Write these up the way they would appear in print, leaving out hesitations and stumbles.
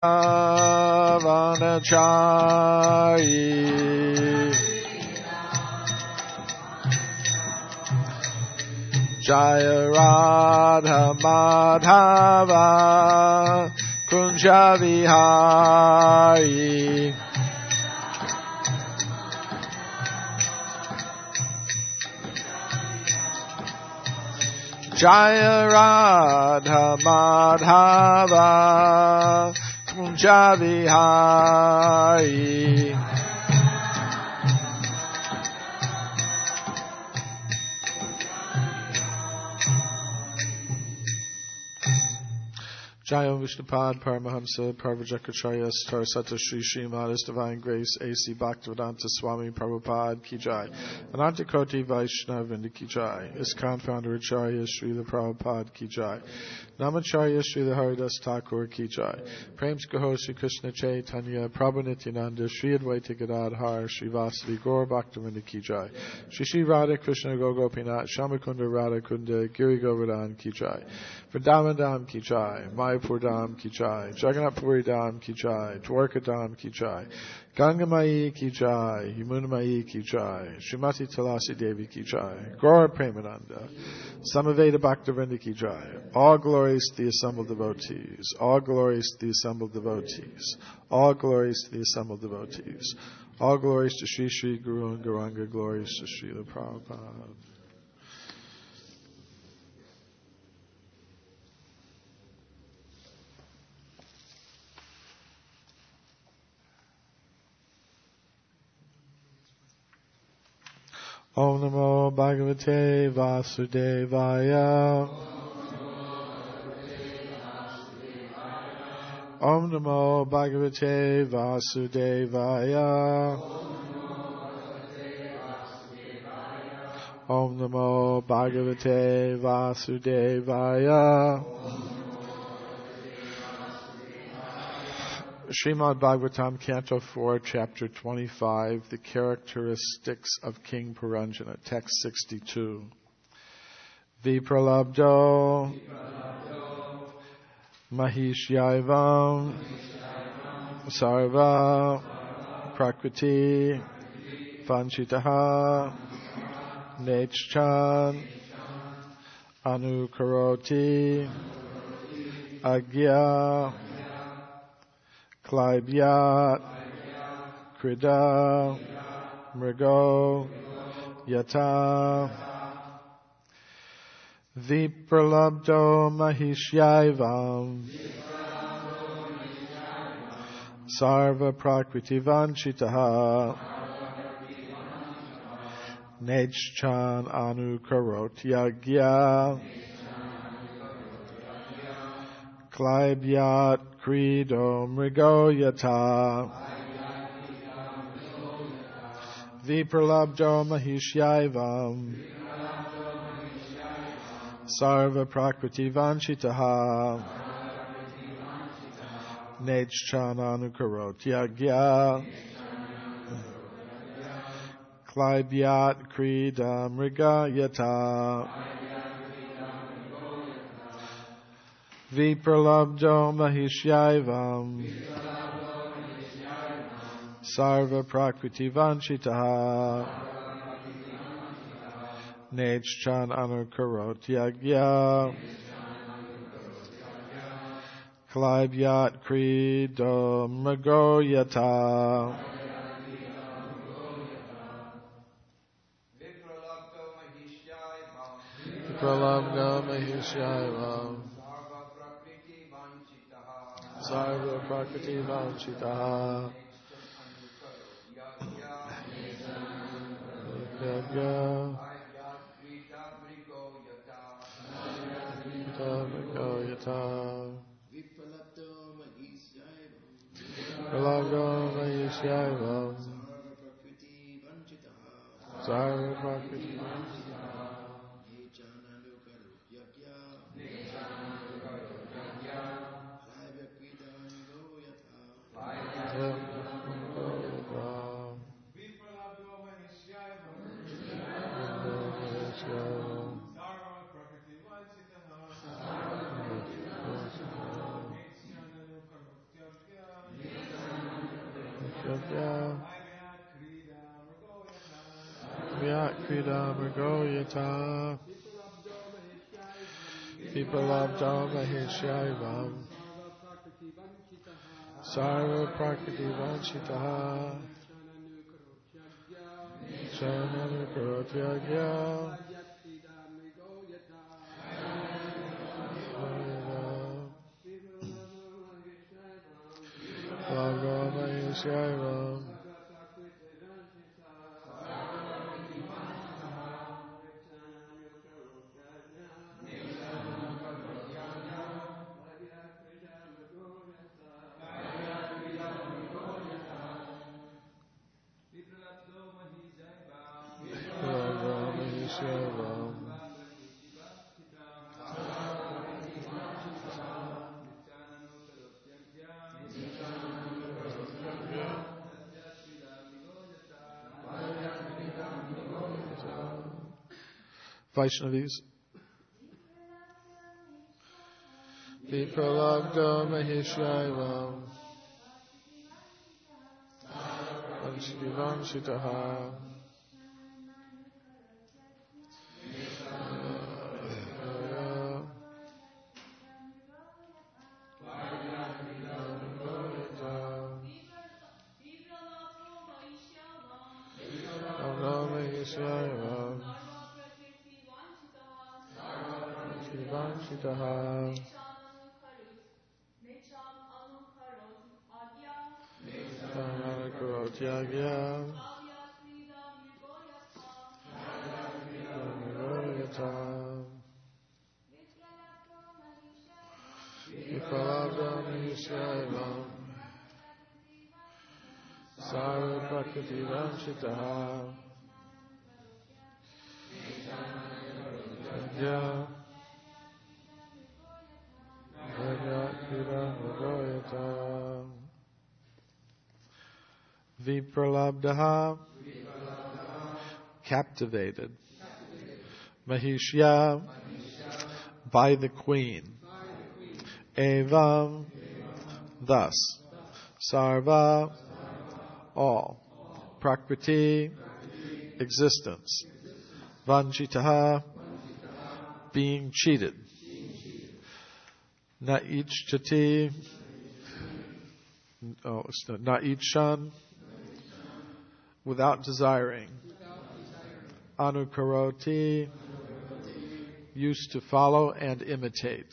Vanachari Jaya Radha Madhava Kunja Vihari Jaya Radha Madhava Kunja Vihari Jaya Vishnupad Paramahamsa Parvajakacharya Sarasata Sri Srimad His Divine Grace A.C. Bhaktivedanta Swami Prabhupada Ki Jai Anantakoti Vaishnav Vrinda Ki Jai ISKCON Founder Acharya Srila Prabhupada Ki Jai Namacharya Srila Haridas Thakur Ki Jai Prams Kaho Sri Krishna Chaitanya Prabhu Nityananda Sri Advaita Gadadhar Sri Vasadi Gaur Bhaktivinoda Ki Jai Shri Shri Radha Krishna Gopinath Shamakunda Radha Kunda Giri Govardhan Ki Jai Vrindavan Dham Ki Jai Mayapur Dham Ki Jai Jagannath Puri Dham Ki Jai Dwarka Dham Ki Jai Ganga Mai Ki Jai Yamuna Mai Ki Jai Srimati Tulasi Devi Ki Jai Gaura Premananda Samaveda Bhaktivinoda Ki Jai. All glories to the assembled devotees. All glories to the assembled devotees. All glories to the assembled devotees. All glories to Sri Sri Guru and Gauranga. Glories to Srila Prabhupada. Om Namo Bhagavate Vasudevaya. Om Namo Bhagavate Vasudevaya. Om Namo Bhagavate Vasudevaya. Srimad Bhagavatam, Canto 4, Chapter 25, The Characteristics of King Puranjana, Text 62. Vipralabdo Mahishyavam Sarva Prakriti Vanchitaha Nechchan Anukaroti Agya Klaibhyat Krida Mrigo Yata Vipralabdo Mahishyavam Sarva Prakriti Vanchitaha Nejchan Anukarot Yagya Klaibhyat Krido Mrigo Yata Vipralabdo Mahishyavam Sarva Prakriti Vanchitaha Nejchan Anukarot Yagya Klaibhyat Krida Mriga Yata Vipralabdo Mahishyavam Sarva Prakriti Vanchitaha Nejchan Anukarot Yagya Klaibhyat Krido Mrigo Yata Vipralabdo Mahishyavam Sarva Prakriti Vanchitaha Yagya Mrigo Yata Vipralabdo Mahishyavam Sarva Prakriti Vanchitaha Yagya Vyat Krida Mrigo Yata Vipalabda Maheshyavam Sarva Prakriti Vanchitaha Chananu Karotyagya Bhagavad Maheshyavam Vaishnavis. Vipralabda Maheshyavam Vanshitaha Vanshitaha Karotyagya Vipalabda Maheshyavam Sarva Prakriti Vanchitaha Yagya Vipralabdaha, captivated. Mahishya, by the queen. Evam, thus. Sarva, all. Prakriti, existence. Vanchitaha, being cheated. Naicchati, naichan, without desiring. Anukaroti, used to follow and imitate.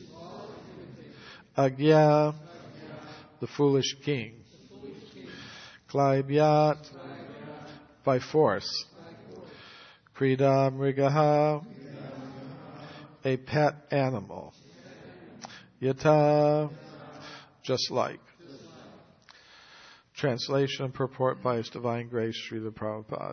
Agya, the foolish king. Klaibyat, by force. Krida mrigaha, a pet animal. Yata, just like. Translation and purport by His Divine Grace Srila Prabhupada.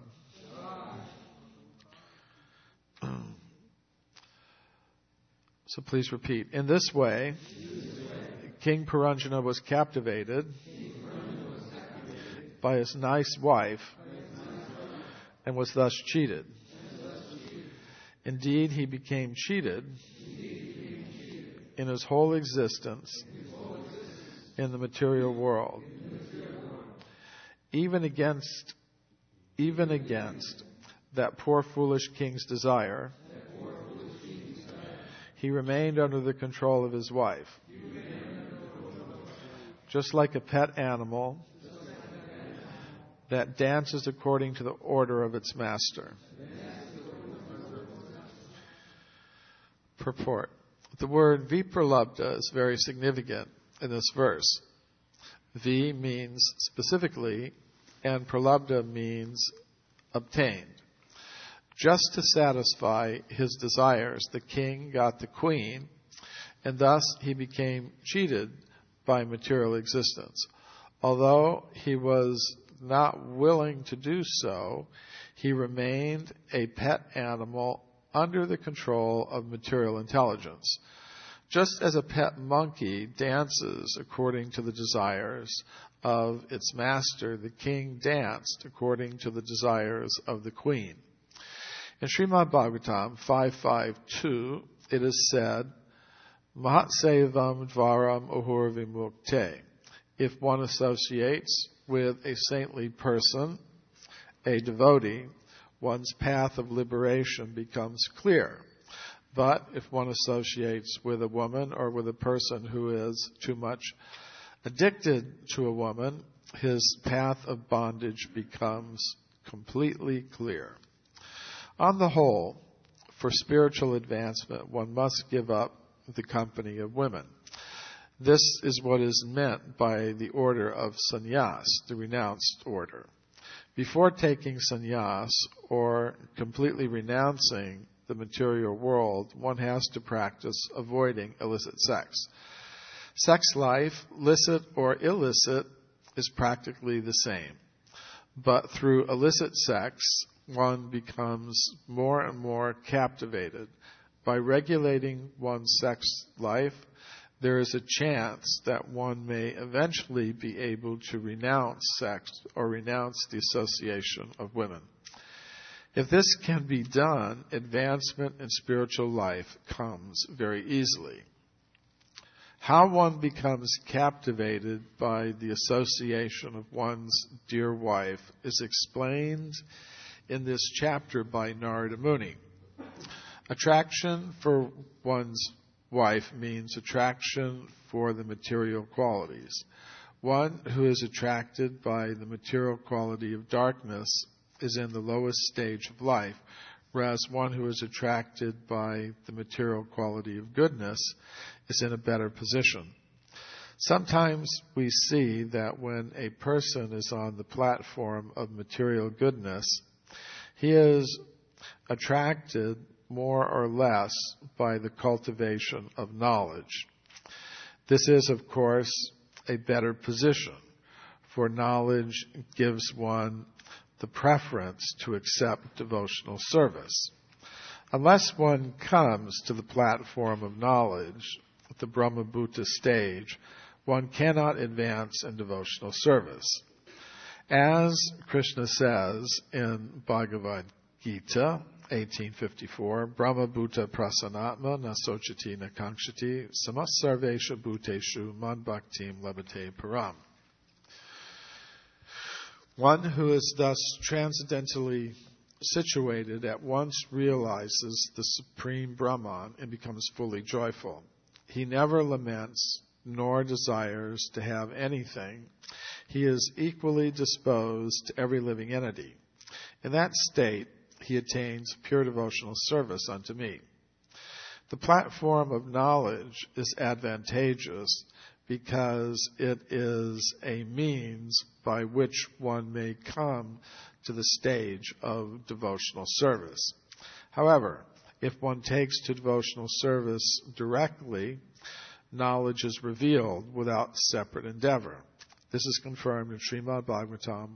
So please repeat. In this way, King Puranjana was captivated by his nice wife and was thus cheated. Indeed, he became cheated in his whole existence in the material world. Even against that poor foolish king's desire, he remained under the control of his wife. Just like a pet animal that dances according to the order of its master. Purport. The word vipralabda is very significant in this verse. Vi means specifically, and pralabda means obtained. Just to satisfy his desires, the king got the queen, and thus he became cheated by material existence. Although he was not willing to do so, he remained a pet animal under the control of material intelligence. Just as a pet monkey dances according to the desires of its master, the king danced according to the desires of the queen. In Srimad Bhagavatam 5.5.2, it is said, Mahatsevam dvaram ahur vimukte. if one associates with a saintly person, a devotee, one's path of liberation becomes clear. But if one associates with a woman or with a person who is too much addicted to a woman, his path of bondage becomes completely clear. On the whole, for spiritual advancement, one must give up the company of women. This is what is meant by the order of sannyas, the renounced order. Before taking sannyas or completely renouncing the material world, one has to practice avoiding illicit sex. Sex life, licit or illicit, is practically the same. But through illicit sex, one becomes more and more captivated. By regulating one's sex life, there is a chance that one may eventually be able to renounce sex or renounce the association of women. If this can be done, advancement in spiritual life comes very easily. How one becomes captivated by the association of one's dear wife is explained in this chapter by Narada Muni. Attraction for one's wife means attraction for the material qualities. One who is attracted by the material quality of darkness is in the lowest stage of life, whereas one who is attracted by the material quality of goodness is in a better position. Sometimes we see that when a person is on the platform of material goodness, he is attracted more or less by the cultivation of knowledge. This is, of course, a better position, for knowledge gives one the preference to accept devotional service. Unless one comes to the platform of knowledge, the Brahmabhuta stage, one cannot advance in devotional service. As Krishna says in Bhagavad Gita 1854, Brahmabhuta prasanatma na sochati na kankshati samasarvesha bhuteshu mad bhaktim labate param. One who is thus transcendentally situated at once realizes the supreme Brahman and becomes fully joyful. He never laments nor desires to have anything. He is equally disposed to every living entity. In that state, he attains pure devotional service unto me. The platform of knowledge is advantageous because it is a means by which one may come to the stage of devotional service. However, if one takes to devotional service directly, knowledge is revealed without separate endeavor. This is confirmed in Srimad Bhagavatam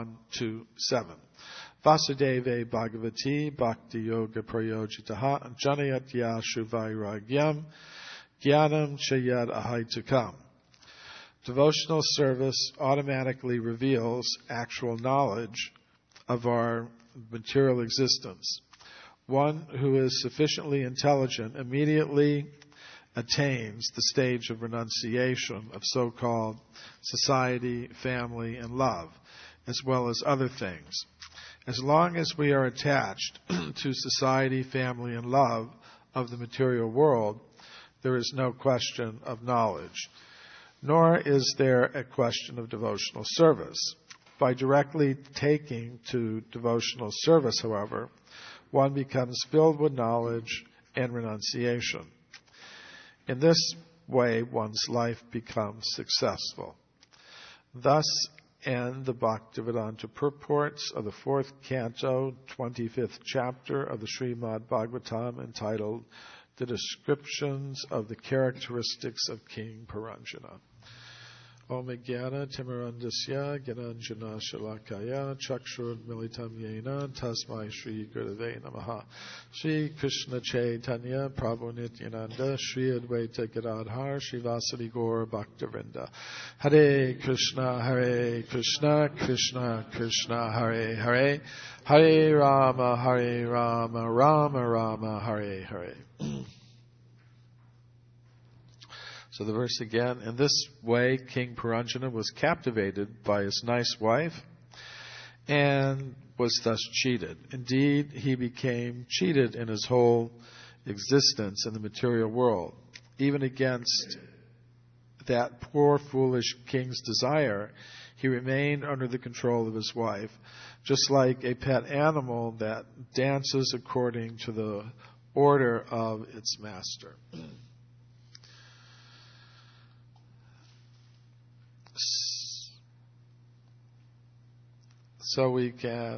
1:2-7. Vasudeve Bhagavati Bhakti Yoga Prayojitaha Janayat Yashu Vairagyam Jnanam Chayad Ahaitukam. Devotional service automatically reveals actual knowledge of our material existence. One who is sufficiently intelligent immediately attains the stage of renunciation of so-called society, family, and love, as well as other things. As long as we are attached to society, family, and love of the material world, there is no question of knowledge, nor is there a question of devotional service. By directly taking to devotional service, however, one becomes filled with knowledge and renunciation. In this way, one's life becomes successful. Thus end the Bhaktivedanta purports of the 4th canto, 25th chapter of the Srimad Bhagavatam, entitled The Descriptions of the Characteristics of King Paranjana. Om Jnana Timirandasya Gyananjana Shalakaya Chakshur Militam Yena Tasmai Shri Gurave Namaha. Shri Krishna Chaitanya Prabhu Nityananda Shri Advaita Gadadhar Shri Vasadi Gaur Bhaktivinoda. Hare Krishna Krishna Krishna Hare Hare Hare Rama Rama Rama Hare Hare. So the verse again, in this way King Puranjana was captivated by his nice wife and was thus cheated. Indeed, he became cheated in his whole existence in the material world. Even against that poor, foolish king's desire, he remained under the control of his wife, just like a pet animal that dances according to the order of its master. So we can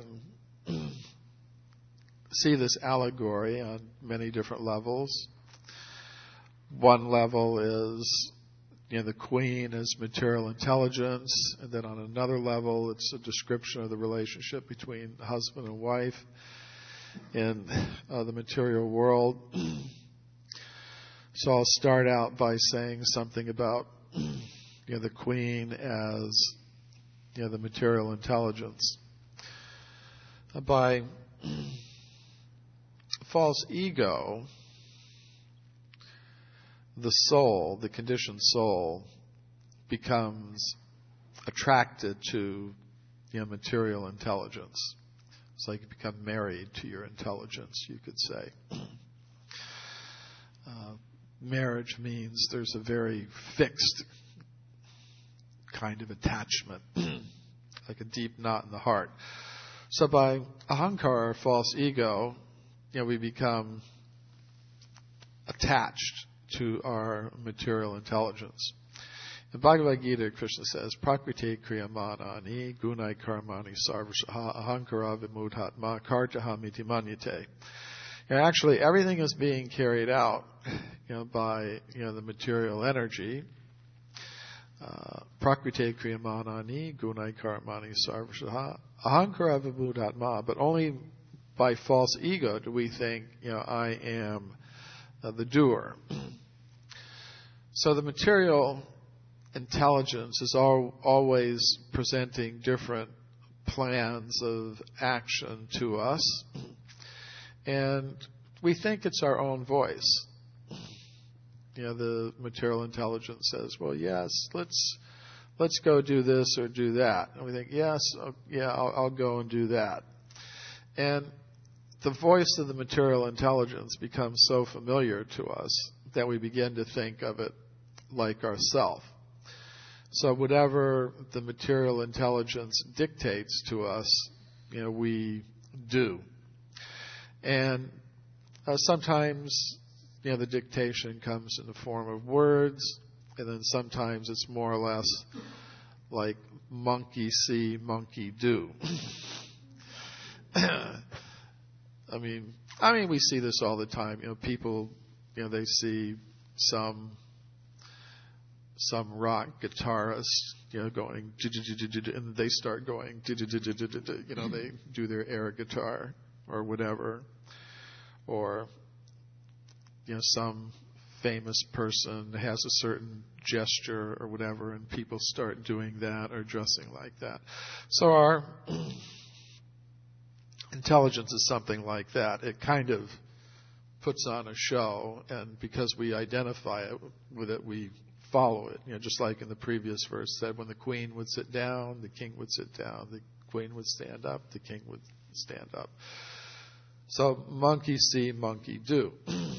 see this allegory on many different levels. One level is, the queen as material intelligence, and then on another level it's a description of the relationship between husband and wife in the material world. So I'll start out by saying something about the queen as the material intelligence. By false ego, the soul, the conditioned soul, becomes attracted to material intelligence. It's like you become married to your intelligence, you could say. Marriage means there's a very fixed kind of attachment, like a deep knot in the heart. So by ahankara, false ego, we become attached to our material intelligence. In Bhagavad Gita, Krishna says, Prakriti kriyamanani gunai karmani sarvashaha ahankara vimudhatma kartaha miti manyate. Actually, everything is being carried out by the material energy. Prakriti kriyamanani gunai karmani sarvashaha ahankara vimudhatma. But only by false ego do we think, I am the doer. So the material intelligence is always presenting different plans of action to us, and we think it's our own voice. The material intelligence says, well, yes, let's go do this or do that. And we think, yes, I'll go and do that. And the voice of the material intelligence becomes so familiar to us that we begin to think of it like ourself. So whatever the material intelligence dictates to us, we do. And sometimes, the dictation comes in the form of words, and then sometimes it's more or less like monkey see, monkey do. I mean, we see this all the time. People, they see some rock guitarist, going, and they start going, they do their air guitar or whatever, or some famous person has a certain gesture or whatever, and people start doing that or dressing like that. So our intelligence is something like that. It kind of puts on a show, and because we identify it with it, we follow it. Just like in the previous verse said, when the queen would sit down, the king would sit down. The queen would stand up, the king would stand up. So monkey see, monkey do.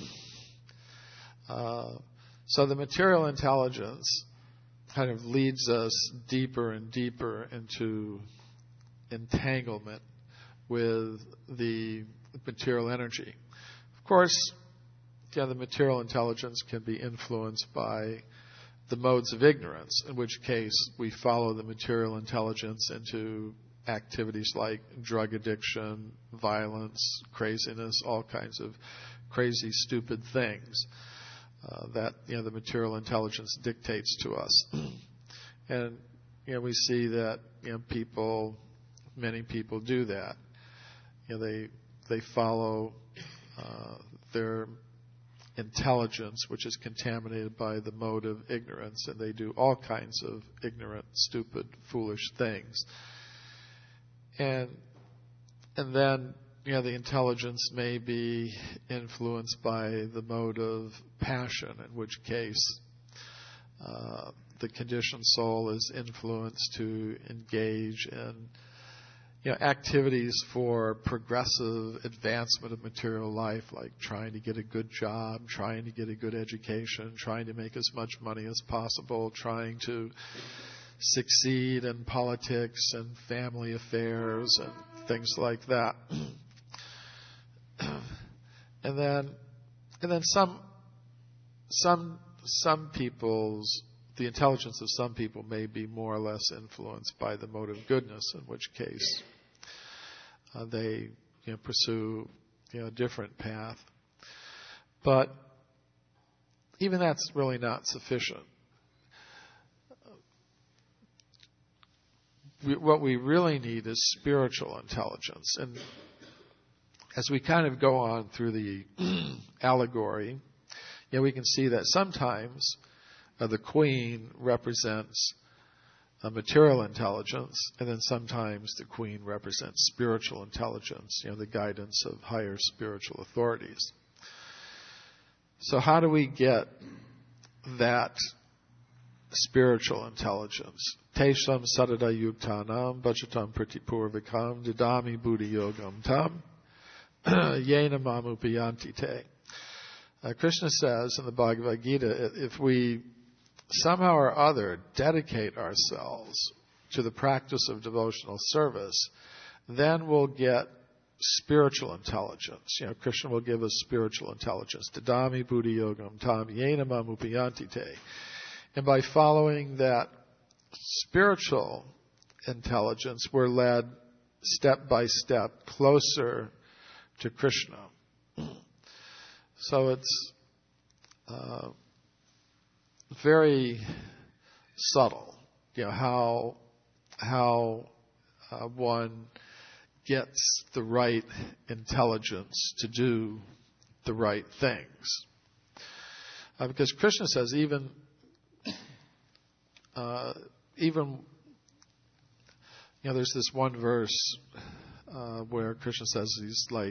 So the material intelligence kind of leads us deeper and deeper into entanglement with the material energy. Of course, the material intelligence can be influenced by the modes of ignorance, in which case we follow the material intelligence into activities like drug addiction, violence, craziness, all kinds of crazy, stupid things that the material intelligence dictates to us. And we see that many people do that. They follow their intelligence, which is contaminated by the mode of ignorance, and they do all kinds of ignorant, stupid, foolish things. And then the intelligence may be influenced by the mode of passion, in which case the conditioned soul is influenced to engage in activities for progressive advancement of material life, like trying to get a good job, trying to get a good education, trying to make as much money as possible, trying to succeed in politics and family affairs and things like that. And then some people's, the intelligence of some people may be more or less influenced by the mode of goodness, in which case they pursue a different path. But even that's really not sufficient. What we really need is spiritual intelligence. And as we kind of go on through the allegory, we can see that sometimes the queen represents material intelligence, and then sometimes the queen represents spiritual intelligence, the guidance of higher spiritual authorities. So how do we get that spiritual intelligence? Tesham sadada yuktanam bhajatam pratipurvikam didami buddhi yogam tam yena mamupayanti te. Krishna says in the Bhagavad Gita, if we somehow or other dedicate ourselves to the practice of devotional service, then we'll get spiritual intelligence. Krishna will give us spiritual intelligence. Dadami buddhi yogam tam yena mamupayanti te. And by following that spiritual intelligence, we're led step by step closer to Krishna. So it's very subtle, how one gets the right intelligence to do the right things. Because Krishna says even there's this one verse where Krishna says he's like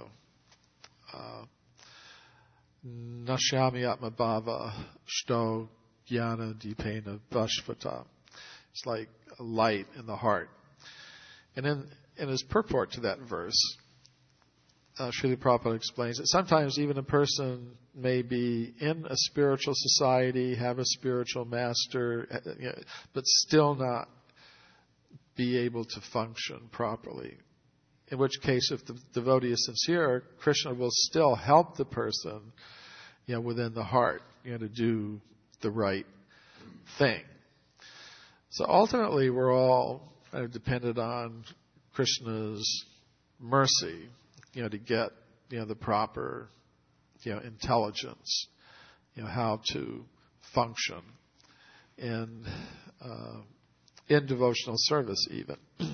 Nashyami Atma Bhava Shto Jnana Dipena Vashvata. It's like a light in the heart. And in his purport to that verse, Srila Prabhupada explains that sometimes even a person may be in a spiritual society, have a spiritual master, but still not be able to function properly. In which case, if the devotee is sincere, Krishna will still help the person, within the heart, to do the right thing. So ultimately, we're all kind of dependent on Krishna's mercy, to get, the proper, intelligence, how to function in devotional service even.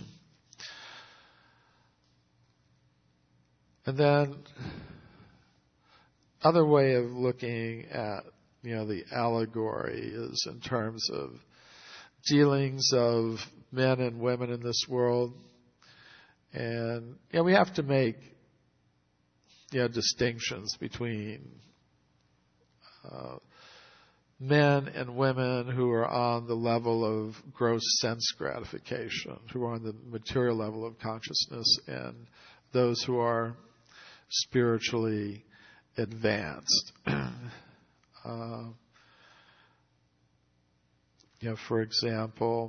And then other way of looking at, the allegory is in terms of dealings of men and women in this world. And, we have to make, distinctions between men and women who are on the level of gross sense gratification, who are on the material level of consciousness, and those who are spiritually advanced. For example,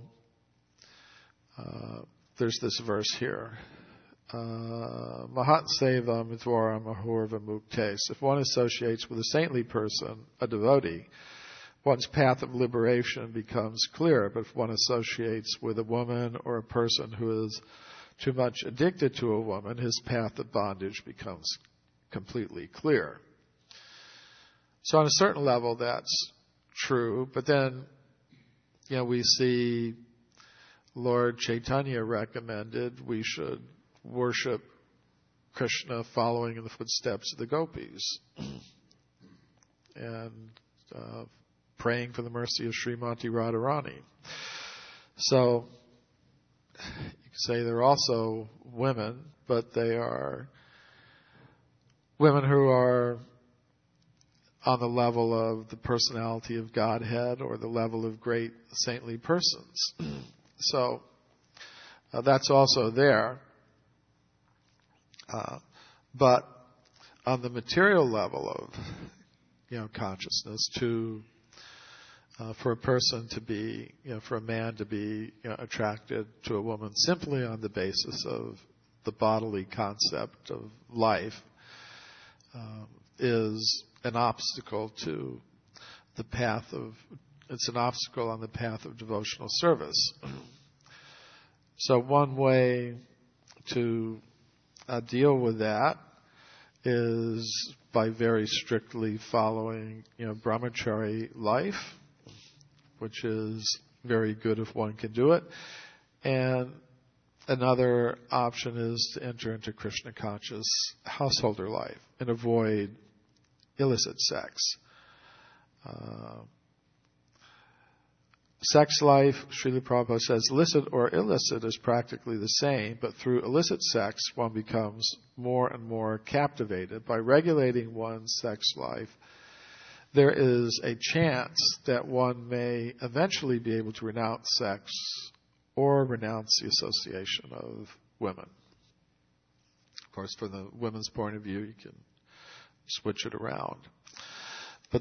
there's this verse here. Mahat seva mitvaram ahurva muktes. If one associates with a saintly person, a devotee, one's path of liberation becomes clear. But if one associates with a woman or a person who is too much addicted to a woman, his path of bondage becomes completely clear. So on a certain level, that's true. But then, we see Lord Chaitanya recommended we should worship Krishna following in the footsteps of the gopis and praying for the mercy of Srimati Radharani. So you could say they're also women, but they are women who are on the level of the personality of Godhead or the level of great saintly persons. So that's also there. But on the material level of, consciousness, for a person to be, for a man to be attracted to a woman simply on the basis of the bodily concept of life is an obstacle to the path of, it's an obstacle on the path of devotional service. So one way to deal with that is by very strictly following, brahmachari life, which is very good if one can do it. And another option is to enter into Krishna conscious householder life and avoid illicit sex. Sex life, Srila Prabhupada says, licit or illicit is practically the same, but through illicit sex one becomes more and more captivated. By regulating one's sex life, there is a chance that one may eventually be able to renounce sex or renounce the association of women. Of course, from the women's point of view, you can switch it around. But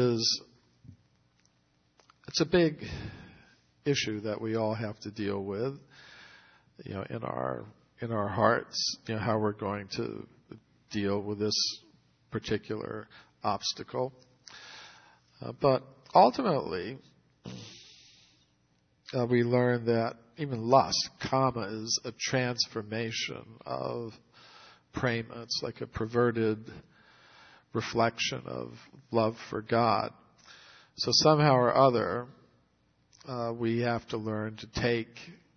it's a big issue that we all have to deal with, in our hearts, how we're going to deal with this particular obstacle. But ultimately, we learn that even lust, kama, is a transformation of prema. It's like a perverted reflection of love for God. So somehow or other, we have to learn to take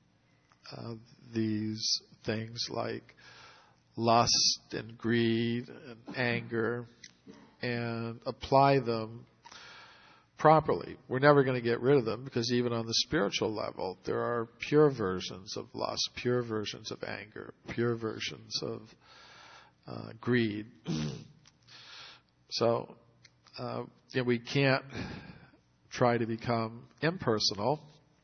these things like lust and greed and anger and apply them properly. We're never going to get rid of them because even on the spiritual level, there are pure versions of lust, pure versions of anger, pure versions of greed. So we can't try to become impersonal.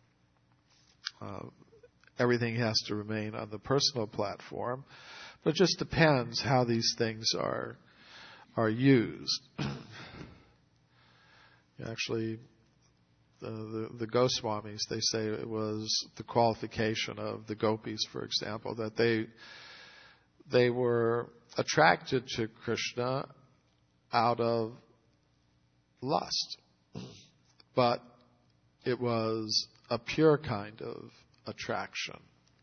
Everything has to remain on the personal platform, but it just depends how these things are used. Actually, the Goswamis, they say it was the qualification of the gopis, for example, that they were attracted to Krishna out of lust, but it was a pure kind of attraction.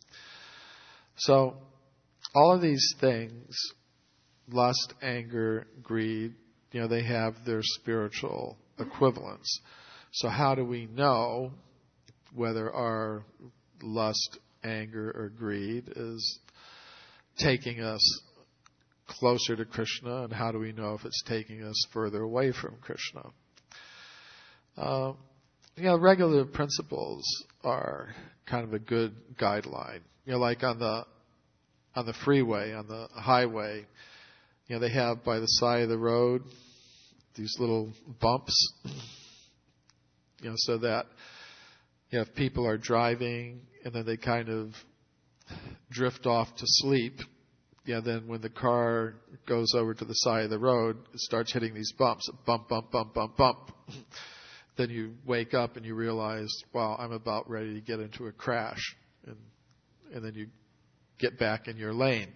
So all of these things, lust, anger, greed, they have their spiritual equivalents. So how do we know whether our lust, anger, or greed is taking us closer to Krishna, and how do we know if it's taking us further away from Krishna? Regulative principles are kind of a good guideline. Like on the freeway, on the highway, they have by the side of the road these little bumps, so that if people are driving and then they kind of drift off to sleep, then when the car goes over to the side of the road, it starts hitting these bumps, bump, bump, bump, bump, bump. Then you wake up and you realize, wow, I'm about ready to get into a crash, and then you get back in your lane.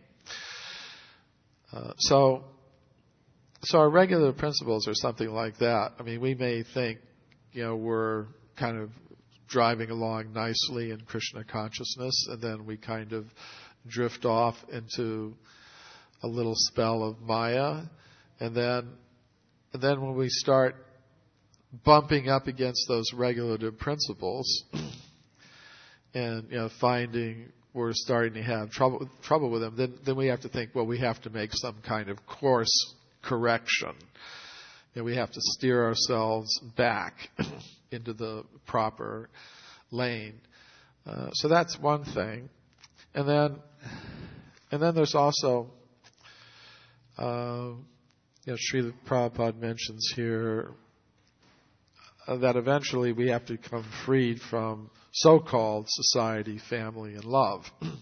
So our regular principles are something like that. I mean, we may think, we're kind of driving along nicely in Krishna consciousness, and then we kind of drift off into a little spell of Maya, and then when we start bumping up against those regulative principles, and finding we're starting to have trouble with them, then we have to think, well, we have to make some kind of course correction. We have to steer ourselves back into the proper lane. So that's one thing. And then there's also, Srila Prabhupada mentions here that eventually we have to become freed from so-called society, family, and love.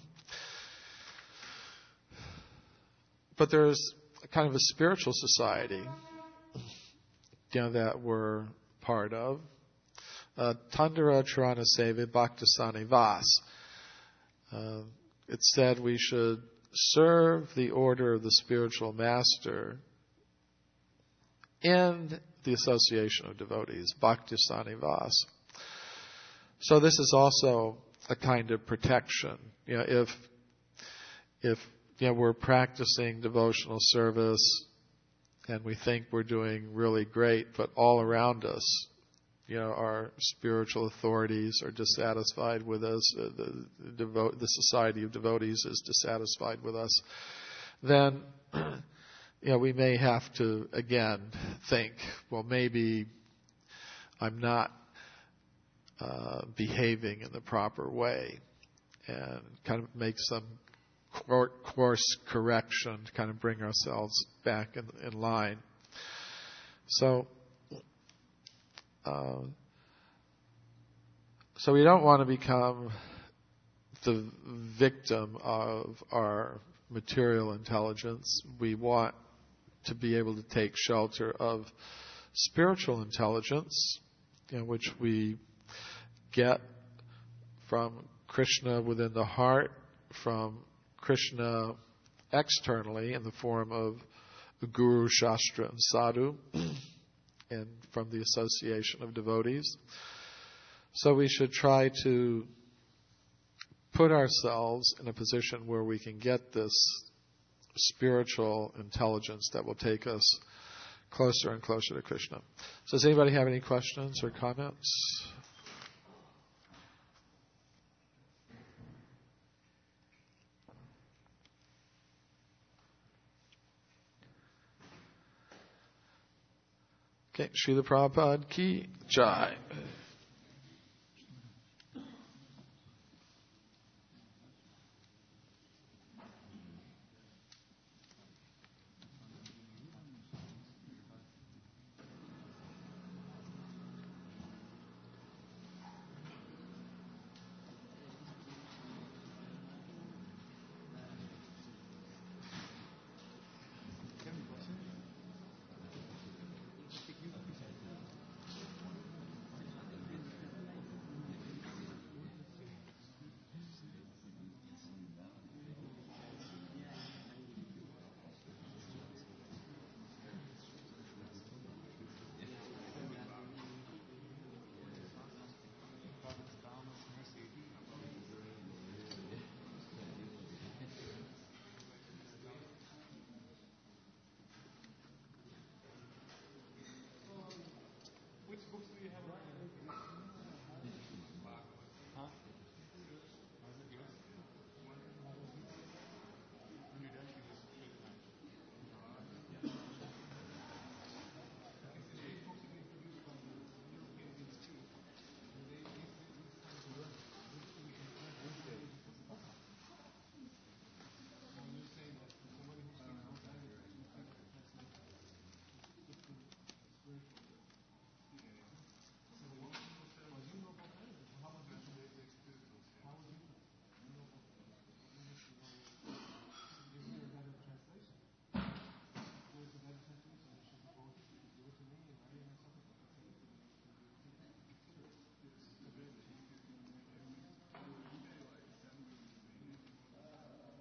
But there's kind of a spiritual society, that we're part of. Tandara Charana Seva Bhaktasani Vas. It said we should serve the order of the spiritual master in the association of devotees, Bhaktasani Vas. So this is also a kind of protection. If we're practicing devotional service and we think we're doing really great, but all around us, our spiritual authorities are dissatisfied with us, the society of devotees is dissatisfied with us, then we may have to again think, well, maybe I'm not behaving in the proper way, and kind of make some course correction to kind of bring ourselves back in line. So we don't want to become the victim of our material intelligence. We want to be able to take shelter of spiritual intelligence, which we get from Krishna within the heart, from Krishna externally in the form of Guru, Shastra, and Sadhu, and from the association of devotees. So we should try to put ourselves in a position where we can get this spiritual intelligence that will take us closer and closer to Krishna. So does anybody have any questions or comments? Okay, Srila Prabhupada ki jai.